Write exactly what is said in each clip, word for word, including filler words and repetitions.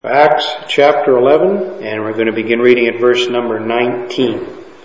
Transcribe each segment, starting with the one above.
Acts chapter eleven, and we're going to begin reading at verse number nineteen.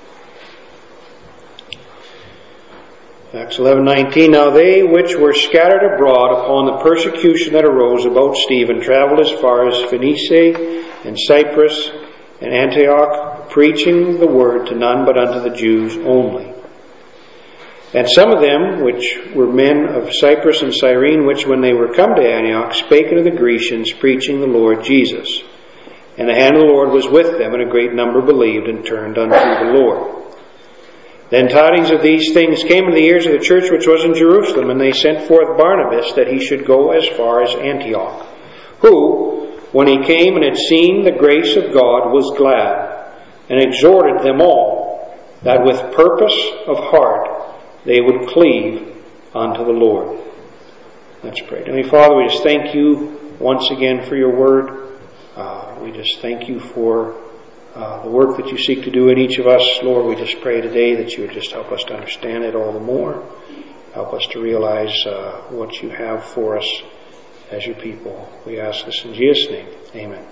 Acts eleven nineteen. Now they which were scattered abroad upon the persecution that arose about Stephen travelled as far as Phoenicia and Cyprus and Antioch, preaching the word to none but unto the Jews only. And some of them, which were men of Cyprus and Cyrene, which when they were come to Antioch, spake unto the Grecians, preaching the Lord Jesus. And the hand of the Lord was with them, and a great number believed and turned unto the Lord. Then tidings of these things came to the ears of the church which was in Jerusalem, and they sent forth Barnabas that he should go as far as Antioch, who, when he came and had seen the grace of God, was glad, and exhorted them all, that with purpose of heart they would cleave unto the Lord. Let's pray. Heavenly Father, we just thank you once again for your word. Uh, we just thank you for uh, the work that you seek to do in each of us. Lord, we just pray today that you would just help us to understand it all the more. Help us to realize uh, what you have for us as your people. We ask this in Jesus' name. Amen.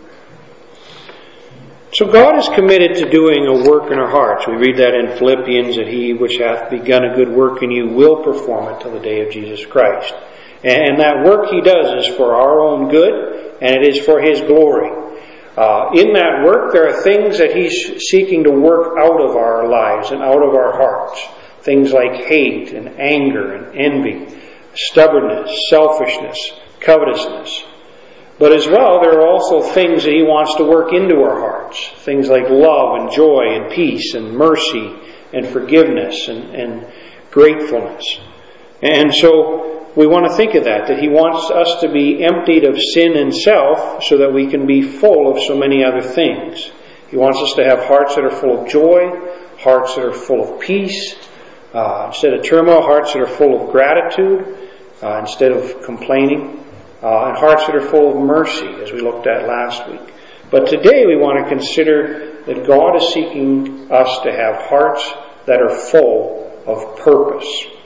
So God is committed to doing a work in our hearts. We read that in Philippians, that he which hath begun a good work in you will perform it till the day of Jesus Christ. And that work he does is for our own good, and it is for his glory. Uh, in that work, there are things that he's seeking to work out of our lives and out of our hearts. Things like hate and anger and envy, stubbornness, selfishness, covetousness. But as well, there are also things that he wants to work into our hearts. Things like love and joy and peace and mercy and forgiveness and, and gratefulness. And so we want to think of that, that he wants us to be emptied of sin and self so that we can be full of so many other things. He wants us to have hearts that are full of joy, hearts that are full of peace, uh, instead of turmoil, hearts that are full of gratitude, uh, instead of complaining. Uh, and hearts that are full of mercy, as we looked at last week. But today we want to consider that God is seeking us to have hearts that are full of purpose.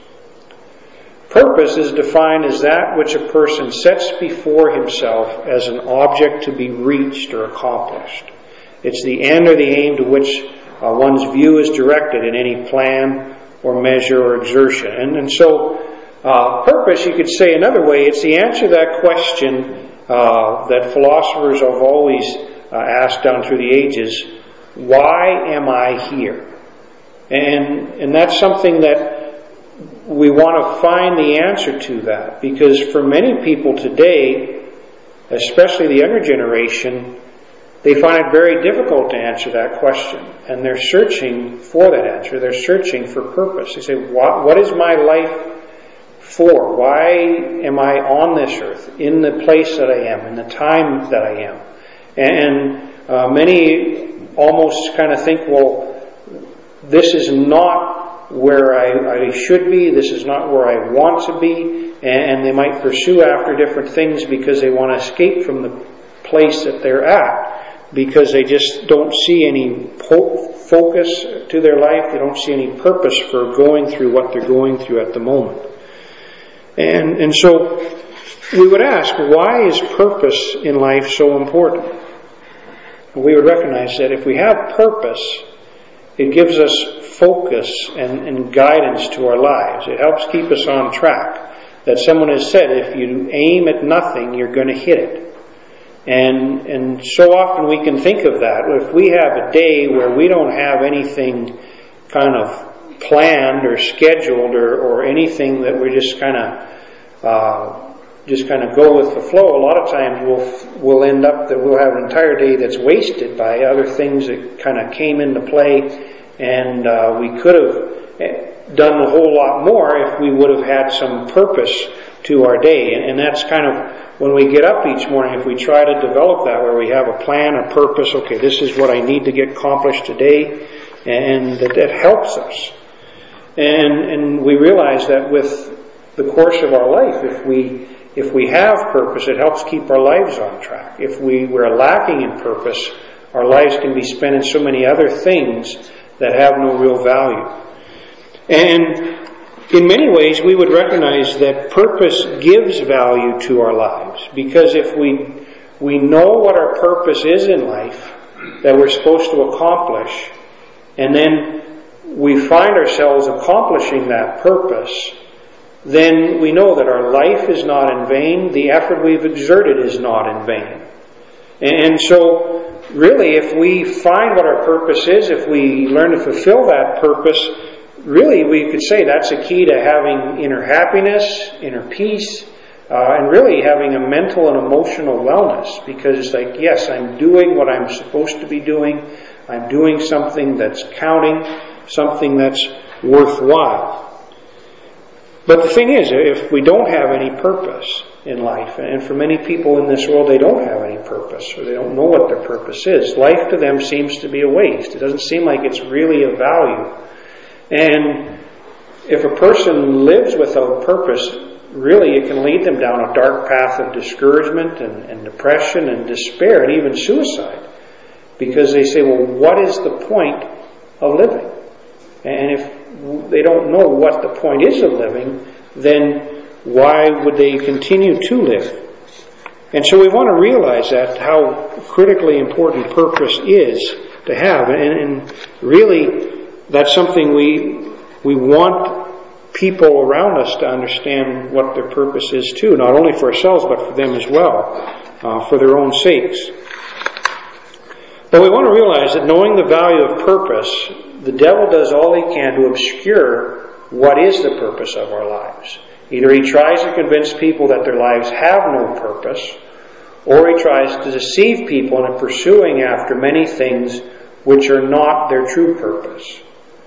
Purpose is defined as that which a person sets before himself as an object to be reached or accomplished. It's the end or the aim to which uh, one's view is directed in any plan or measure or exertion. And, and so Uh, purpose, you could say another way, it's the answer to that question uh, that philosophers have always uh, asked down through the ages: why am I here? And and that's something that we want to find the answer to that, because for many people today, especially the younger generation, they find it very difficult to answer that question, and they're searching for that answer. They're searching for purpose. They say, what, what is my life for? Why am I on this earth, in the place that I am, in the time that I am? And uh, many almost kind of think, well, this is not where I, I should be, this is not where I want to be, and they might pursue after different things because they want to escape from the place that they're at, because they just don't see any po- focus to their life, they don't see any purpose for going through what they're going through at the moment. And and so we would ask, why is purpose in life so important? We would recognize that if we have purpose, it gives us focus and, and guidance to our lives. It helps keep us on track. That someone has said, if you aim at nothing, you're going to hit it. And and so often we can think of that. If we have a day where we don't have anything kind of planned or scheduled or, or anything, that we just kind of uh, just kind of go with the flow, a lot of times we'll we'll end up that we'll have an entire day that's wasted by other things that kind of came into play, and uh, we could have done a whole lot more if we would have had some purpose to our day. And, and that's kind of when we get up each morning, if we try to develop that, where we have a plan, a purpose, okay, this is what I need to get accomplished today, and that, that helps us. And and we realize that with the course of our life, if we if we have purpose, it helps keep our lives on track. If we we're lacking in purpose, our lives can be spent in so many other things that have no real value. And in many ways, we would recognize that purpose gives value to our lives, because if we we know what our purpose is in life, that we're supposed to accomplish, and then we find ourselves accomplishing that purpose, then we know that our life is not in vain, the effort we've exerted is not in vain. And so, really, if we find what our purpose is, if we learn to fulfill that purpose, really we could say that's a key to having inner happiness, inner peace, uh, and really having a mental and emotional wellness. Because it's like, yes, I'm doing what I'm supposed to be doing, I'm doing something that's counting, something that's worthwhile. But the thing is, if we don't have any purpose in life, and for many people in this world, they don't have any purpose, or they don't know what their purpose is, life to them seems to be a waste. It doesn't seem like it's really of value. And if a person lives without purpose, really it can lead them down a dark path of discouragement and, and depression and despair and even suicide. Because they say, well, what is the point of living? And if they don't know what the point is of living, then why would they continue to live? And so we want to realize that, how critically important purpose is to have. And, and really, that's something we we want people around us to understand what their purpose is too, not only for ourselves but for them as well, uh, for their own sakes. But we want to realize that knowing the value of purpose, the devil does all he can to obscure what is the purpose of our lives. Either he tries to convince people that their lives have no purpose, or he tries to deceive people into pursuing after many things which are not their true purpose.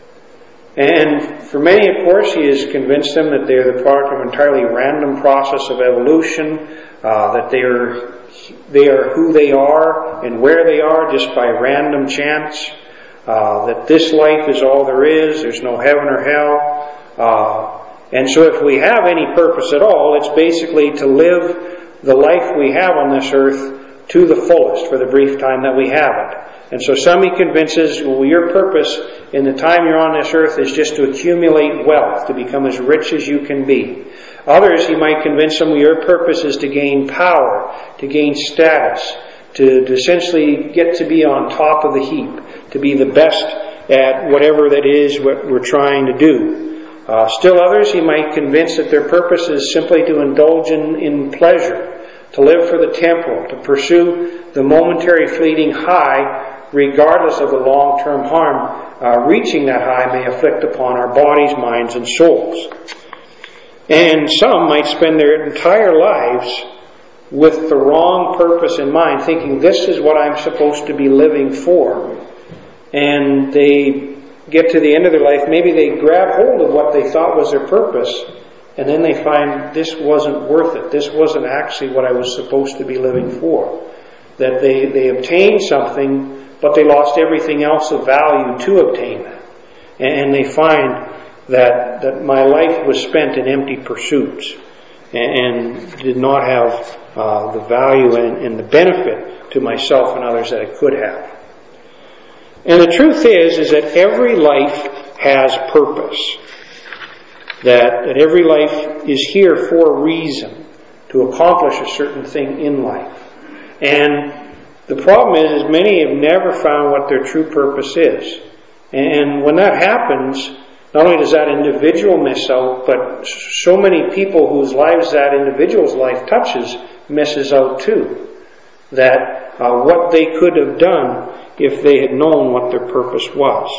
And for many, of course, he has convinced them that they are the product of an entirely random process of evolution, uh, that they are they are who they are and where they are just by random chance, uh, that this life is all there is, there's no heaven or hell. Uh, and so if we have any purpose at all, it's basically to live the life we have on this earth to the fullest for the brief time that we have it. And so some he convinces, well, your purpose in the time you're on this earth is just to accumulate wealth, to become as rich as you can be. Others he might convince them, well, your purpose is to gain power, to gain status, to, to essentially get to be on top of the heap, to be the best at whatever that is what we're trying to do. Uh, still others he might convince that their purpose is simply to indulge in, in pleasure, to live for the temporal, to pursue the momentary fleeting high, regardless of the long-term harm uh, reaching that high may afflict upon our bodies, minds, and souls. And some might spend their entire lives with the wrong purpose in mind, thinking this is what I'm supposed to be living for. And they get to the end of their life, maybe they grab hold of what they thought was their purpose, and then they find this wasn't worth it. This wasn't actually what I was supposed to be living for. That they, they obtained something, but they lost everything else of value to obtain that. And they find that, that my life was spent in empty pursuits and, and did not have uh, the value and, and the benefit to myself and others that it could have. And the truth is, is that every life has purpose. That, that every life is here for a reason, to accomplish a certain thing in life. And the problem is, is many have never found what their true purpose is. And when that happens, not only does that individual miss out, but so many people whose lives that individual's life touches misses out too. That uh, what they could have done if they had known what their purpose was.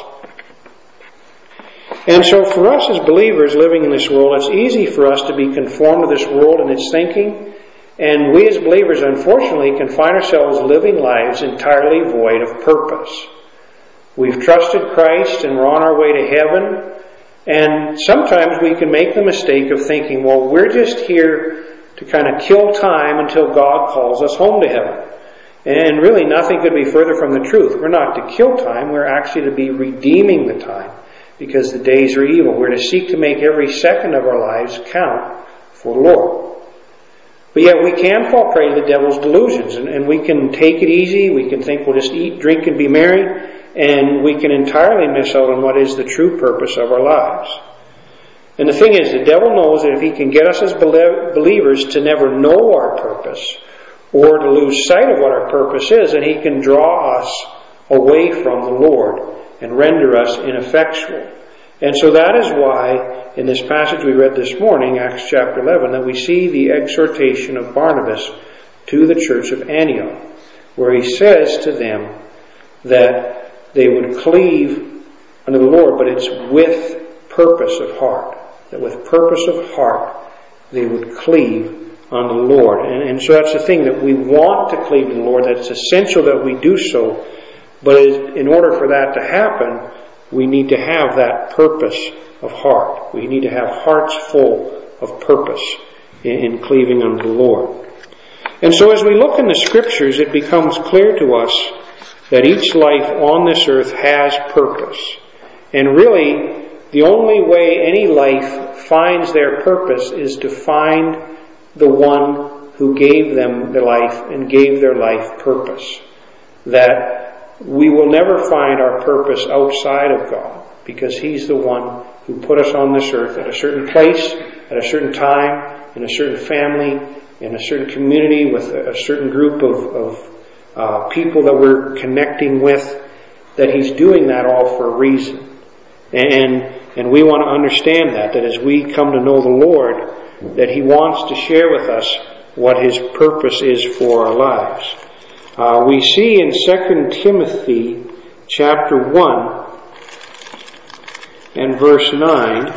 And so for us as believers living in this world, it's easy for us to be conformed to this world and its thinking. And we as believers, unfortunately, can find ourselves living lives entirely void of purpose. We've trusted Christ and we're on our way to heaven. And sometimes we can make the mistake of thinking, well, we're just here to kind of kill time until God calls us home to heaven. And really nothing could be further from the truth. We're not to kill time, we're actually to be redeeming the time, because the days are evil. We're to seek to make every second of our lives count for the Lord. But yet we can fall prey to the devil's delusions, and, and we can take it easy, we can think we'll just eat, drink, and be merry, and we can entirely miss out on what is the true purpose of our lives. And the thing is, the devil knows that if he can get us as believers to never know our purpose, or to lose sight of what our purpose is, and he can draw us away from the Lord and render us ineffectual. And so that is why, in this passage we read this morning, Acts chapter eleven, that we see the exhortation of Barnabas to the church of Antioch, where he says to them that they would cleave unto the Lord, but it's with purpose of heart. That with purpose of heart they would cleave unto the Lord. And, and so that's the thing, that we want to cleave to the Lord, that it's essential that we do so. But in order for that to happen, we need to have that purpose of heart. We need to have hearts full of purpose in, in cleaving unto the Lord. And so as we look in the Scriptures, it becomes clear to us that each life on this earth has purpose. And really, the only way any life finds their purpose is to find the one who gave them their life and gave their life purpose. That we will never find our purpose outside of God, because He's the one who put us on this earth at a certain place, at a certain time, in a certain family, in a certain community, with a certain group of, of uh, people that we're connecting with, that He's doing that all for a reason. And, and we want to understand that, that as we come to know the Lord, that He wants to share with us what His purpose is for our lives. Uh, we see in Second Timothy chapter one and verse nine,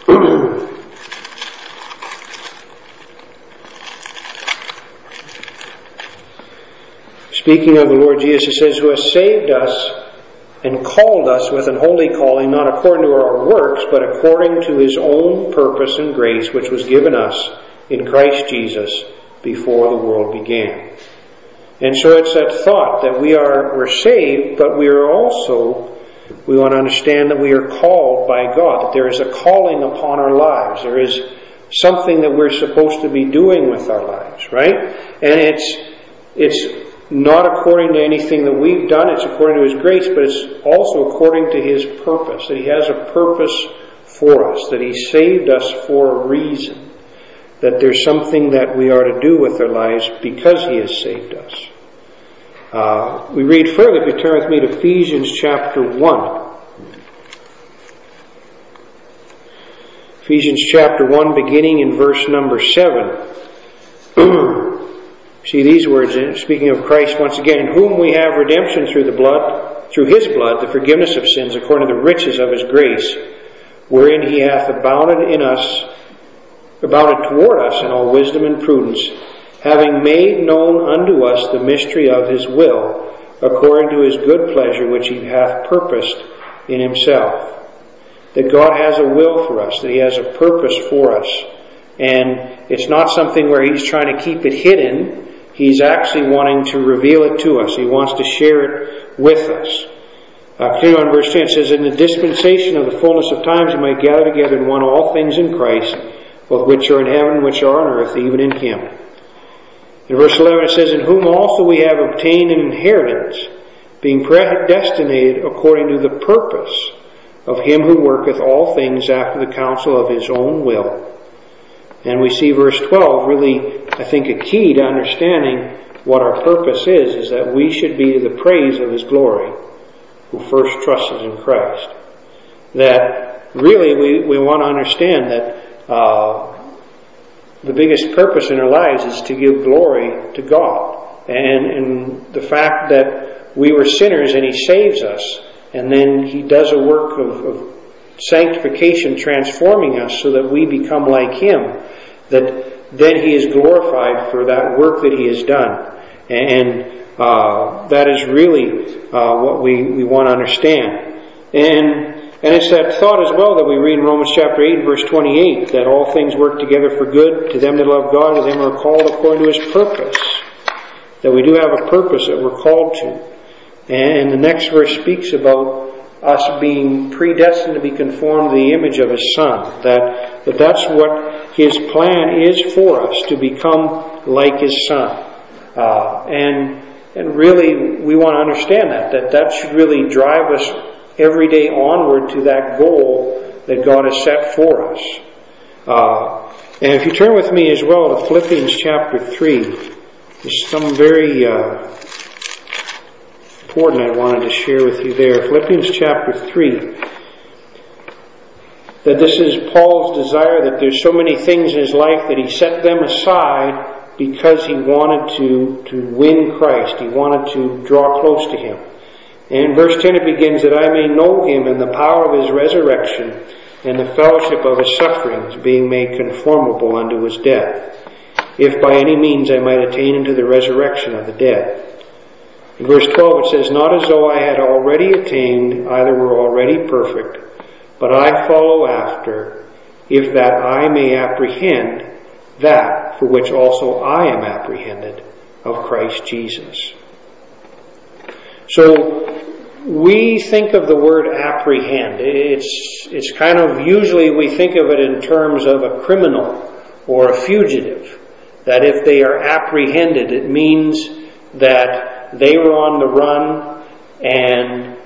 speaking of the Lord Jesus, it says, who has saved us and called us with an holy calling, not according to our works, but according to His own purpose and grace, which was given us in Christ Jesus before the world began. And so it's that thought that we are, we're saved, but we are also, we want to understand that we are called by God, that there is a calling upon our lives. There is something that we're supposed to be doing with our lives, right? And it's, it's not according to anything that we've done, it's according to His grace, but it's also according to His purpose, that He has a purpose for us, that He saved us for a reason, that there's something that we are to do with our lives because He has saved us. Uh, we read further, if you turn with me to Ephesians chapter one. Ephesians chapter one, beginning in verse number seven. See these words, speaking of Christ once again, in whom we have redemption through the blood, through His blood, the forgiveness of sins, according to the riches of His grace, wherein He hath abounded in us, abounded toward us in all wisdom and prudence, having made known unto us the mystery of His will, according to His good pleasure, which He hath purposed in Himself. That God has a will for us, that He has a purpose for us. And it's not something where He's trying to keep it hidden. He's actually wanting to reveal it to us. He wants to share it with us. Uh, continue on verse ten, it says, in the dispensation of the fullness of times He might gather together in one all things in Christ, both which are in heaven and which are on earth, even in Him. In verse eleven it says, in whom also we have obtained an inheritance, being predestinated according to the purpose of Him who worketh all things after the counsel of His own will. And we see verse twelve really, I think, a key to understanding what our purpose is, is that we should be to the praise of His glory, who first trusted in Christ. That really we, we want to understand that uh, the biggest purpose in our lives is to give glory to God. And, and the fact that we were sinners and He saves us, and then He does a work of, of sanctification, transforming us so that we become like Him, that then He is glorified for that work that He has done. And uh, that is really uh, what we, we want to understand. And and it's that thought as well that we read in Romans chapter eight, verse twenty-eight, that all things work together for good to them that love God, to them who are called according to His purpose. That we do have a purpose that we're called to. And the next verse speaks about us being predestined to be conformed to the image of His Son. That, that that's what His plan is for us, to become like His Son. Uh, and and really, we want to understand that, that that should really drive us every day onward to that goal that God has set for us. Uh, and if you turn with me as well to Philippians chapter three, There's some very uh, important I wanted to share with you there. Philippians chapter three. That this is Paul's desire, that there's so many things in his life that he set them aside because he wanted to, to win Christ. He wanted to draw close to Him. And in verse ten it begins, that I may know Him and the power of His resurrection and the fellowship of His sufferings, being made conformable unto His death, if by any means I might attain unto the resurrection of the dead. In verse twelve it says, not as though I had already attained, either were already perfect, but I follow after, if that I may apprehend that for which also I am apprehended of Christ Jesus. So, we think of the word apprehend. It's, it's kind of, usually we think of it in terms of a criminal or a fugitive. That if they are apprehended, it means that they were on the run and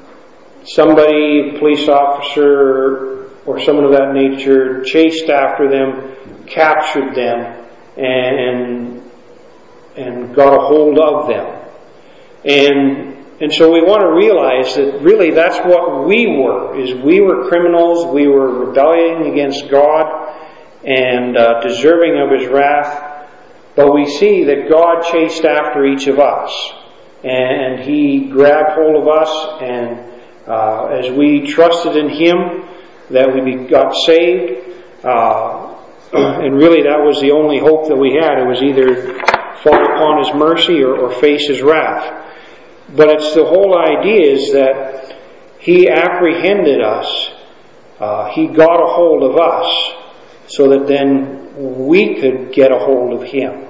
somebody, a police officer or someone of that nature, chased after them, captured them, and and got a hold of them. And and so we want to realize that really that's what we were, is we were criminals, we were rebelling against God and uh, deserving of His wrath. But we see that God chased after each of us, and He grabbed hold of us, and Uh, as we trusted in Him, that we got saved, uh, and really that was the only hope that we had. It was either fall upon His mercy or, or face His wrath. But it's the whole idea is that He apprehended us, uh, He got a hold of us, so that then we could get a hold of Him.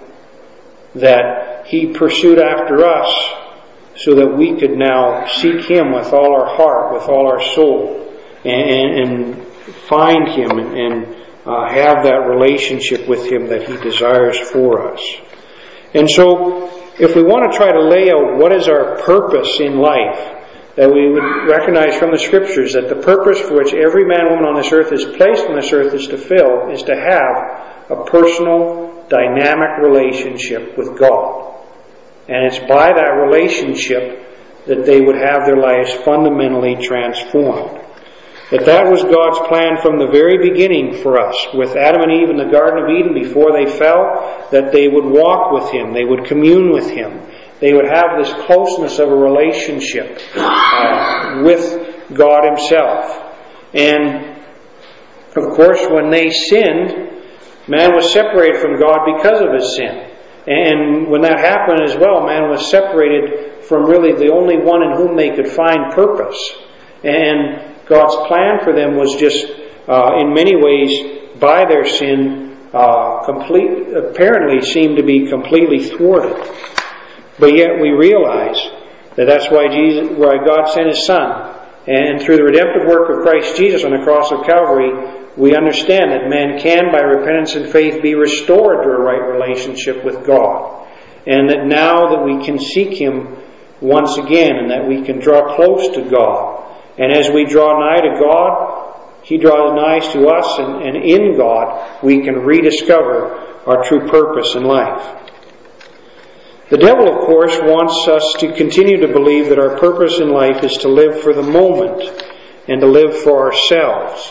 That He pursued after us, so that we could now seek Him with all our heart, with all our soul, and, and find Him and, and uh, have that relationship with Him that He desires for us. And so, if we want to try to lay out what is our purpose in life, that we would recognize from the Scriptures that the purpose for which every man and woman on this earth is placed on this earth is to fill, is to have a personal, dynamic relationship with God. And it's by that relationship that they would have their lives fundamentally transformed. That that was God's plan from the very beginning for us, with Adam and Eve in the Garden of Eden before they fell, that they would walk with Him, they would commune with Him, they would have this closeness of a relationship uh, with God Himself. And of course, when they sinned, man was separated from God because of his sin. And when that happened as well, man was separated from really the only one in whom they could find purpose. And God's plan for them was just, uh, in many ways, by their sin, uh, complete, apparently seemed to be completely thwarted. But yet we realize that that's why Jesus, why God sent His Son. And through the redemptive work of Christ Jesus on the cross of Calvary, we understand that man can, by repentance and faith, be restored to a right relationship with God. And that now that we can seek Him once again, and that we can draw close to God. And as we draw nigh to God, He draws nigh to us, and, and in God we can rediscover our true purpose in life. The devil, of course, wants us to continue to believe that our purpose in life is to live for the moment and to live for ourselves.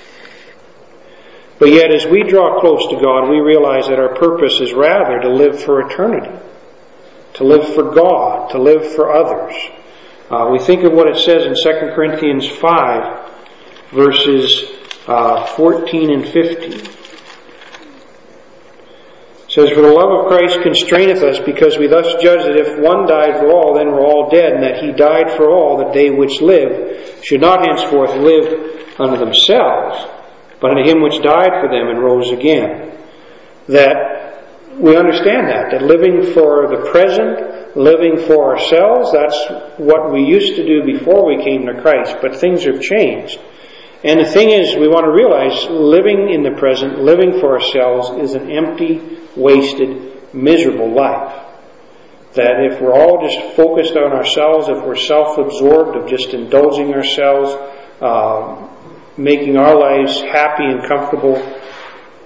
But yet, as we draw close to God, we realize that our purpose is rather to live for eternity, to live for God, to live for others. Uh, we think of what it says in Second Corinthians five, verses uh, fourteen and fifteen. It says, "For the love of Christ constraineth us, because we thus judge that if one died for all, then we're all dead, and that He died for all, that they which live should not henceforth live unto themselves, but unto Him which died for them and rose again." That we understand that, that living for the present, living for ourselves, that's what we used to do before we came to Christ, but things have changed. And the thing is, we want to realize living in the present, living for ourselves, is an empty, wasted, miserable life. That if we're all just focused on ourselves, if we're self-absorbed, of just indulging ourselves, uh, making our lives happy and comfortable,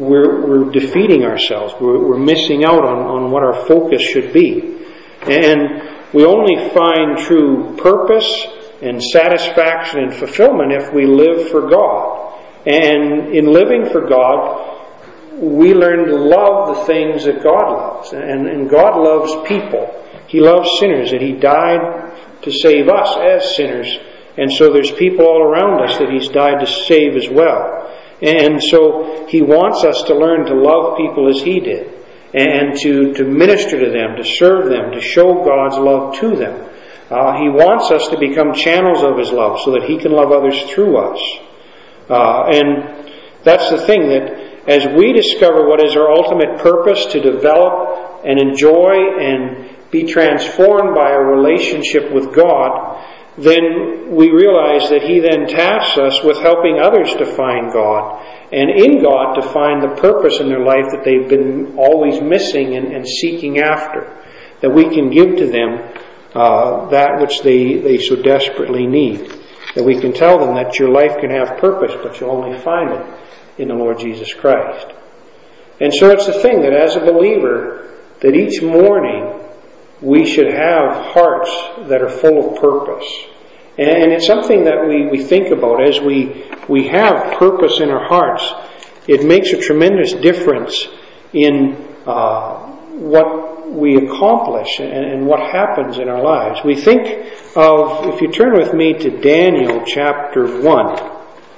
we're, we're defeating ourselves. We're, we're missing out on, on what our focus should be. And we only find true purpose and satisfaction and fulfillment if we live for God. And in living for God, we learn to love the things that God loves. And, and God loves people. He loves sinners, and He died to save us as sinners. And so there's people all around us that He's died to save as well. And so He wants us to learn to love people as He did. And to, to minister to them, to serve them, to show God's love to them. Uh, he wants us to become channels of His love so that He can love others through us. Uh, and that's the thing, that as we discover what is our ultimate purpose, to develop and enjoy and be transformed by a relationship with God, then we realize that He then tasks us with helping others to find God, and in God to find the purpose in their life that they've been always missing and, and seeking after, that we can give to them uh, that which they, they so desperately need, that we can tell them that your life can have purpose, but you'll only find it in the Lord Jesus Christ. And so it's the thing that as a believer, that each morning we should have hearts that are full of purpose. And it's something that we, we think about as we, we have purpose in our hearts. It makes a tremendous difference in uh, what we accomplish and, and what happens in our lives. We think of, if you turn with me to Daniel chapter one.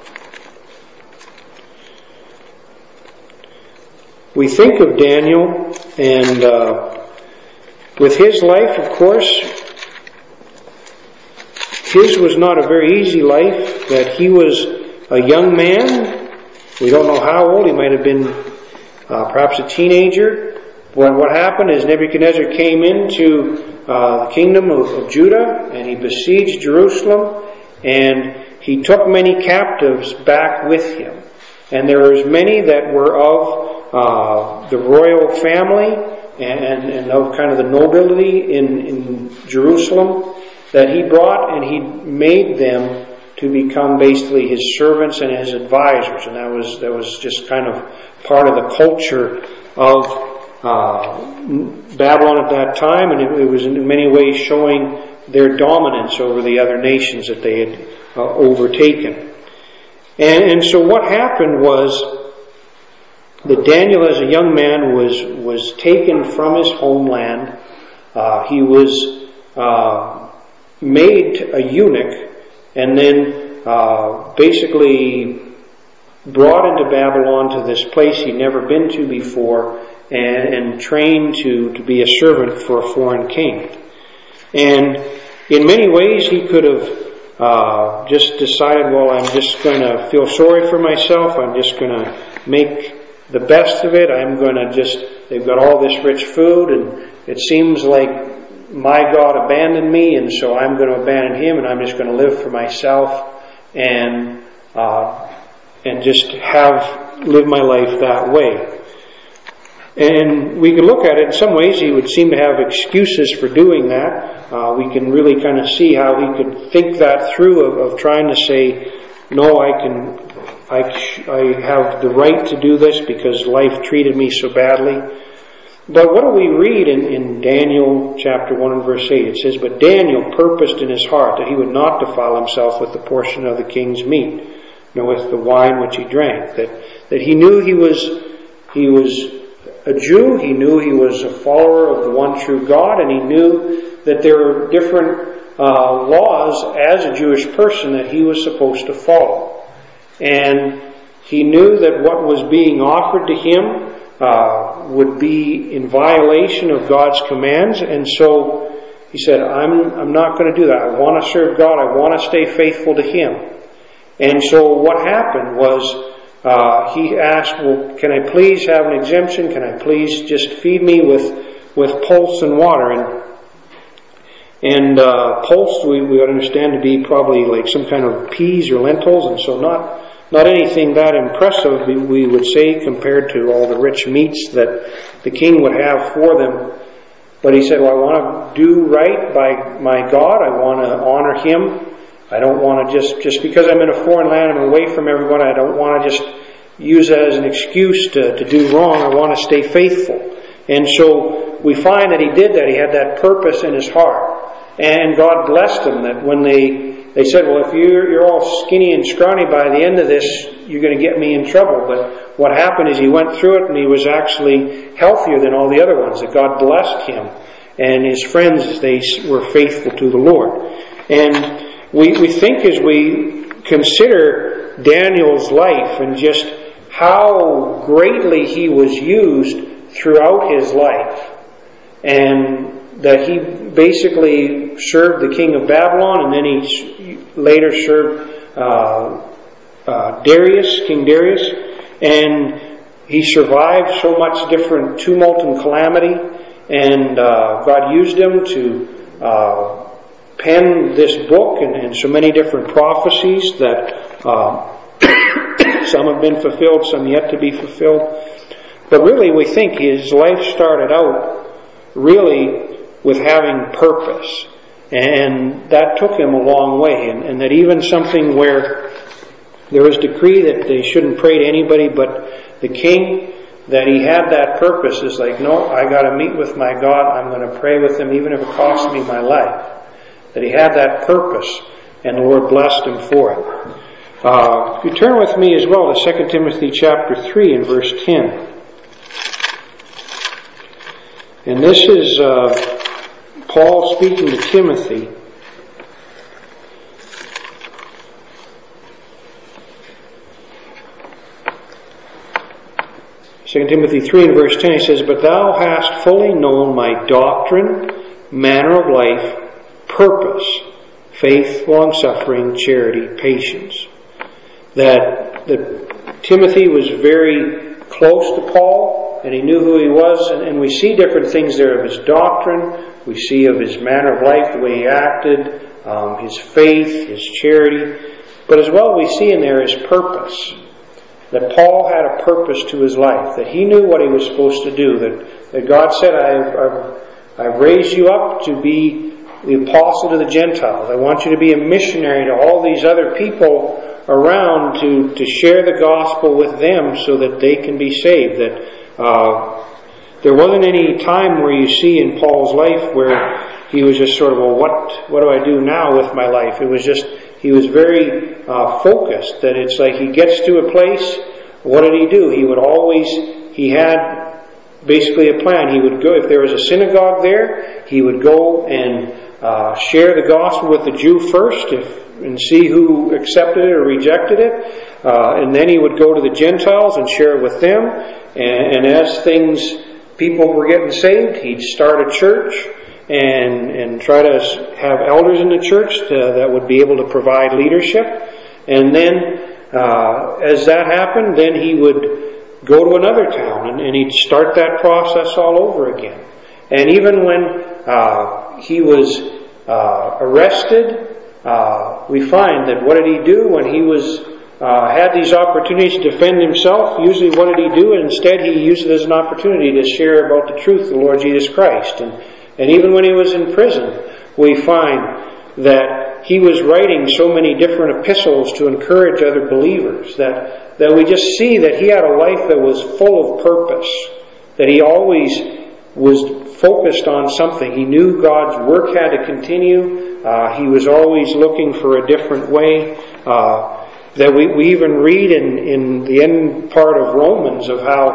We think of Daniel, and uh, with his life, of course, his was not a very easy life, that he was a young man. We don't know how old. He might have been uh, perhaps a teenager. When what happened is Nebuchadnezzar came into uh, the kingdom of, of Judah, and he besieged Jerusalem, and he took many captives back with him. And there was many that were of uh, the royal family and, and, and of kind of the nobility in, in Jerusalem, that he brought, and he made them to become basically his servants and his advisors. And that was that was just kind of part of the culture of uh, Babylon at that time, and it, it was in many ways showing their dominance over the other nations that they had uh, overtaken. And, and so what happened was that Daniel, as a young man, was was taken from his homeland. Uh, he was uh, made a eunuch, and then uh, basically brought into Babylon, to this place he'd never been to before, and, and trained to, to be a servant for a foreign king. And in many ways he could have uh, just decided, well, I'm just going to feel sorry for myself, I'm just going to make the best of it, I'm going to just, they've got all this rich food, and it seems like my God abandoned me, and so I'm going to abandon Him, and I'm just going to live for myself, and uh, and just have live my life that way. And we can look at it in some ways. He would seem to have excuses for doing that. Uh, we can really kind of see how he could think that through, of, of trying to say, no, I can, I, I have the right to do this because life treated me so badly. But what do we read in, in Daniel chapter one and verse eight? It says, but Daniel purposed in his heart that he would not defile himself with the portion of the king's meat, nor with the wine which he drank. That, that he knew he was, he was a Jew, he knew he was a follower of the one true God, and he knew that there were different uh, laws as a Jewish person that he was supposed to follow. And he knew that what was being offered to him Uh, would be in violation of God's commands, and so he said, I'm, I'm not going to do that. I want to serve God. I want to stay faithful to Him. And so what happened was uh, he asked, well, can I please have an exemption? Can I please just feed me with, with pulse and water? And, and uh, pulse we, we would understand to be probably like some kind of peas or lentils, and so not Not anything that impressive, we would say, compared to all the rich meats that the king would have for them. But he said, well, I want to do right by my God. I want to honor Him. I don't want to just, just because I'm in a foreign land, I'm away from everyone, I don't want to just use that as an excuse to, to do wrong. I want to stay faithful. And so we find that he did that. He had that purpose in his heart. And God blessed him that when they, they said, well, if you're, you're all skinny and scrawny by the end of this, you're going to get me in trouble. But what happened is he went through it and he was actually healthier than all the other ones. That God blessed him. And his friends, they were faithful to the Lord. And we, we think as we consider Daniel's life and just how greatly he was used throughout his life, and that he basically served the king of Babylon, and then he later served uh, uh, Darius, King Darius, and he survived so much different tumult and calamity, and uh, God used him to uh, pen this book and, and so many different prophecies that uh, some have been fulfilled, some yet to be fulfilled. But really we think his life started out really with having purpose. And that took him a long way. And, and that even something where there was decree that they shouldn't pray to anybody but the king, that he had that purpose is like, no, I got to meet with my God. I'm going to pray with him even if it costs me my life. That he had that purpose, and the Lord blessed him for it. Uh, if you turn with me as well to Second Timothy chapter three and verse ten. And this is uh, Paul speaking to Timothy. Second Timothy three and verse ten, he says, "But thou hast fully known my doctrine, manner of life, purpose, faith, long-suffering, charity, patience." That, that Timothy was very close to Paul, and he knew who he was, and, and we see different things there of his doctrine, we see of his manner of life, the way he acted, um, his faith, his charity, but as well we see in there his purpose. That Paul had a purpose to his life, that he knew what he was supposed to do, that, that God said, I've, I've, I've raised you up to be the apostle to the Gentiles. I want you to be a missionary to all these other people around to, to share the gospel with them so that they can be saved. That uh, there wasn't any time where you see in Paul's life where he was just sort of, well, what, what do I do now with my life? It was just, he was very uh, focused, that it's like he gets to a place, what did he do? He would always, he had basically a plan. He would go, if there was a synagogue there, he would go and uh, share the gospel with the Jew first if, and see who accepted it or rejected it. Uh, and then he would go to the Gentiles and share it with them. And, and as things, people were getting saved, he'd start a church and and try to have elders in the church to, that would be able to provide leadership. And then uh, as that happened, then he would go to another town and, and he'd start that process all over again. And even when uh, he was uh, arrested, uh, we find that what did he do when he was uh, had these opportunities to defend himself? Usually what did he do? Instead he used it as an opportunity to share about the truth of the Lord Jesus Christ. And And even when he was in prison, we find that he was writing so many different epistles to encourage other believers, that, that we just see that he had a life that was full of purpose, that he always was focused on something. He knew God's work had to continue. Uh, he was always looking for a different way. Uh, that we, we even read in, in the end part of Romans of how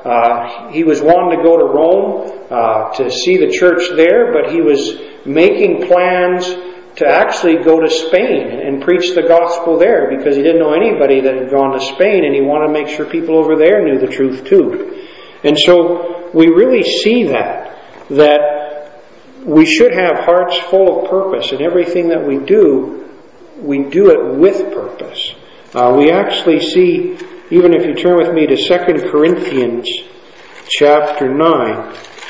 uh, he was wanting to go to Rome uh, to see the church there, but he was making plans to actually go to Spain and preach the gospel there because he didn't know anybody that had gone to Spain, and he wanted to make sure people over there knew the truth too. And so we really see that, that we should have hearts full of purpose, and everything that we do, we do it with purpose. Uh, we actually see, even if you turn with me to Second Corinthians chapter nine.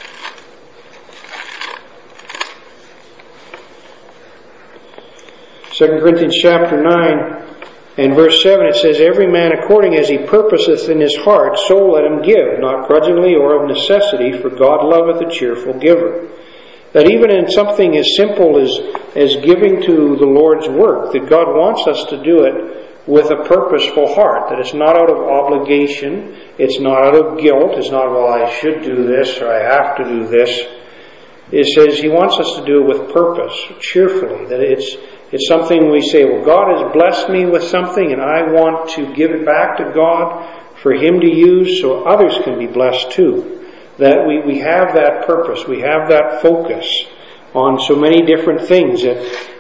Second Corinthians chapter nine and verse seven, it says, "Every man according as he purposeth in his heart, so let him give, not grudgingly or of necessity, for God loveth a cheerful giver." That even in something as simple as, as giving to the Lord's work, that God wants us to do it with a purposeful heart, that it's not out of obligation, it's not out of guilt, it's not, well, I should do this or I have to do this. It says He wants us to do it with purpose, cheerfully, that it's it's something we say, well, God has blessed me with something and I want to give it back to God for Him to use so others can be blessed too. That we, we have that purpose, we have that focus on so many different things that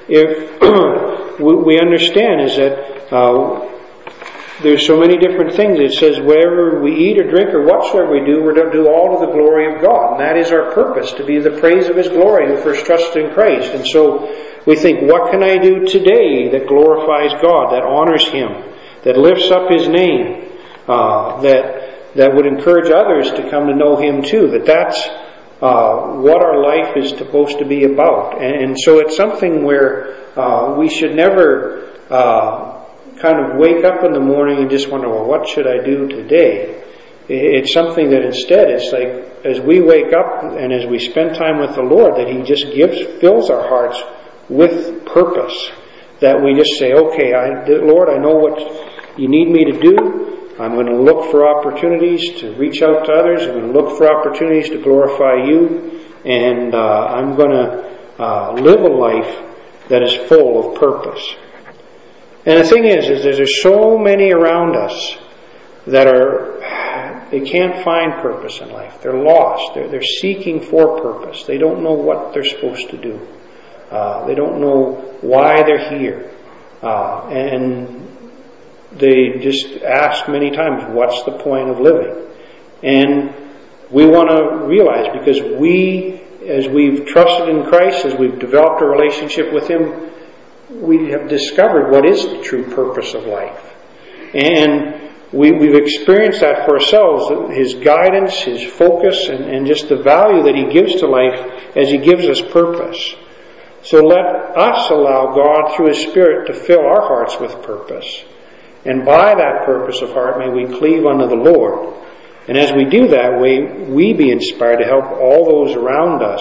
if we understand is that uh, there's so many different things. It says wherever we eat or drink or whatsoever we do, we're to do all to the glory of God. And that is our purpose, to be the praise of His glory who first trusted in Christ. And so we think, what can I do today that glorifies God, that honors Him, that lifts up His name, uh, that that would encourage others to come to know Him too, that that's uh, what our life is supposed to be about. And, and so it's something where uh, we should never uh, kind of wake up in the morning and just wonder, well, what should I do today? It's something that instead, it's like as we wake up and as we spend time with the Lord, that He just gives, fills our hearts with purpose. That we just say, okay, I, Lord, I know what You need me to do. I'm going to look for opportunities to reach out to others. I'm going to look for opportunities to glorify You. And uh, I'm going to uh, live a life that is full of purpose. And the thing is, is there's so many around us that are, they can't find purpose in life. They're lost. They're, they're seeking for purpose. They don't know what they're supposed to do. Uh, they don't know why they're here. Uh, and they just ask many times, what's the point of living? And we want to realize, because we, as we've trusted in Christ, as we've developed a relationship with Him, we have discovered what is the true purpose of life. And we, we've experienced that for ourselves, His guidance, His focus, and, and just the value that He gives to life as He gives us purpose. So let us allow God through His Spirit to fill our hearts with purpose. And by that purpose of heart, may we cleave unto the Lord. And as we do that, may we be inspired to help all those around us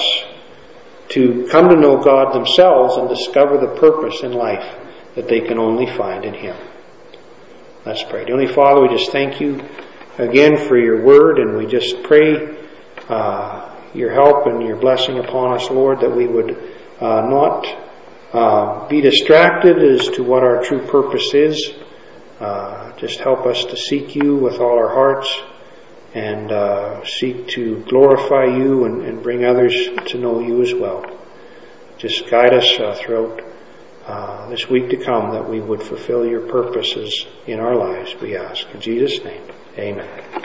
to come to know God themselves and discover the purpose in life that they can only find in Him. Let's pray. Dear Father, we just thank You again for Your word, and we just pray uh, Your help and Your blessing upon us, Lord, that we would uh, not uh, be distracted as to what our true purpose is. Uh, just help us to seek You with all our hearts and uh, seek to glorify You and, and bring others to know You as well. Just guide us uh, throughout uh, this week to come, that we would fulfill Your purposes in our lives, we ask. In Jesus' name, amen.